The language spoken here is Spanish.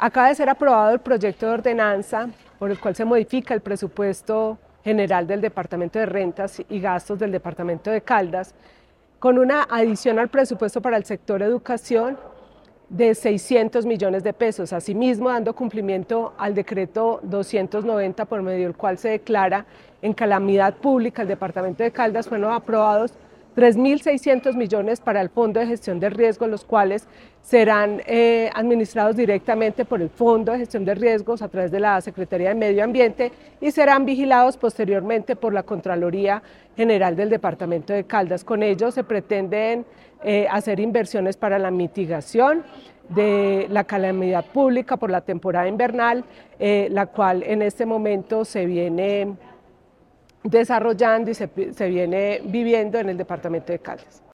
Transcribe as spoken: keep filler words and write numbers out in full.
Acaba de ser aprobado el proyecto de ordenanza por el cual se modifica el presupuesto general del Departamento de Rentas y Gastos del Departamento de Caldas, con una adición al presupuesto para el sector educación de seiscientos millones de pesos, asimismo dando cumplimiento al decreto doscientos noventa por medio del cual se declara en calamidad pública el Departamento de Caldas. Fueron aprobados tres mil seiscientos millones para el Fondo de Gestión de Riesgos, los cuales serán eh, administrados directamente por el Fondo de Gestión de Riesgos a través de la Secretaría de Medio Ambiente y serán vigilados posteriormente por la Contraloría General del Departamento de Caldas. Con ello se pretenden eh, hacer inversiones para la mitigación de la calamidad pública por la temporada invernal, eh, la cual en este momento se viene desarrollando y se, se viene viviendo en el departamento de Caldas.